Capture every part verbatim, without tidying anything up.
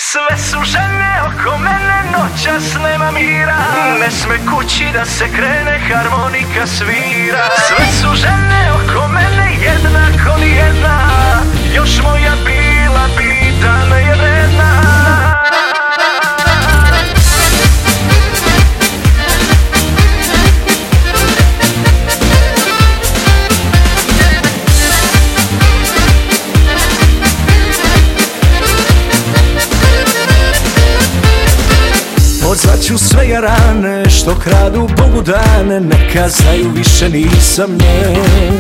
Sve su žene oko mene, noćas nema mira. Ne sme kući da se krene, harmonika svira. Sve su žene oko mene, jednako ni jedna. Još moja bila bi da me je vredna. Pozvaću sve jarane što kradu Bogu dane, neka znaju više nisam nje.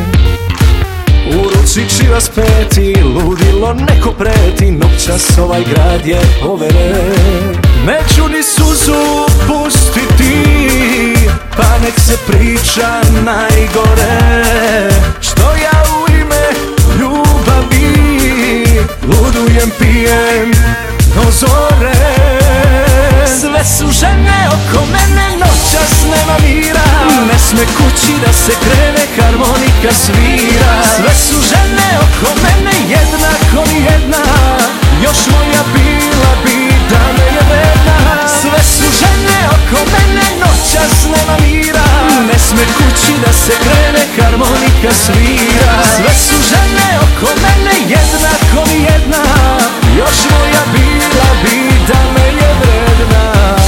U ruci čivas peti, ludilo neko preti, noćas ovaj grad je povere. Neću ni suzu pustiti, pa nek se priča najgore. Što ja u ime ljubavi ludujem, pijem do zore. Sve su žene oko mene, noćas nema mira. Ne sme kući da se krene, harmonika svira. Sve su žene oko mene, jednako ni jedna. Još moja bila bi da me je vredna. Sve su žene oko mene, noćas nema mira. Ne sme kući da se krene, harmonika svira. Sve su žene oko mene, jednako ni jedna. Još moja bila bi da me je vredna.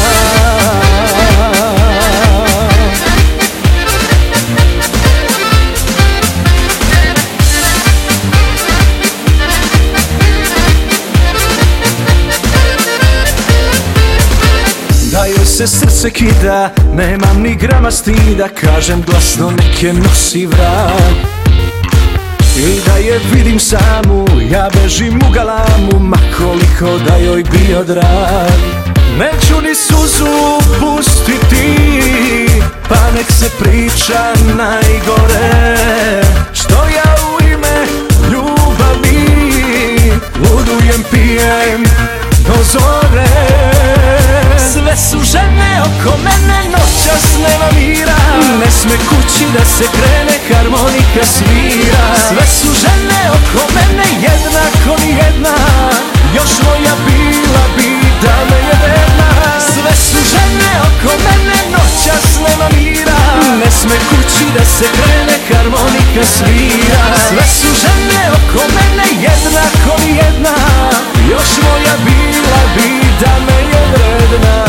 Da joj se srce kida, nemam ni grama stida, kažem glasno neke nosi vrag. I da je vidim samu, ja bežim u galamu, ma koliko da joj bio drag. Neću ni suzu pustiti, pa nek se priča najgore. Što ja u ime ljubavi ludujem, pijem do zore. Sve su žene oko mene, noćas nema mira. Ne sme kući da se krene, harmonika svira. Sve su žene oko mene, jednako ni jedna. Još moja bila bi da me je vredna. Sve su žene oko mene, noćas nema mira. Ne sme kući da se krene, harmonika svira. Sve su žene oko mene, jednako ni jedna. Još moja bila bi da me je vredna.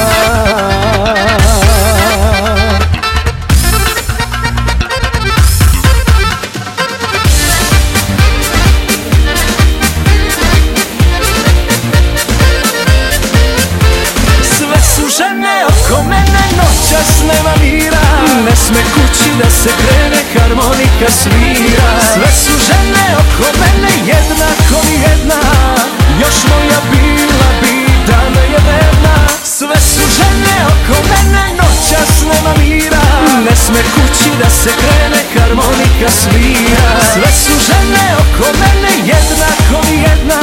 Žene oko mene, noćas nema mira. Ne sme kući da se krene, harmonika svira. Sve su žene oko mene, jednako ni jedna. Još moja bila bi da me je vredna. Sve su žene oko mene, noćas nema mira. Ne sme kući da se krene, harmonika svira. Sve su žene oko mene, jednako ni jedna.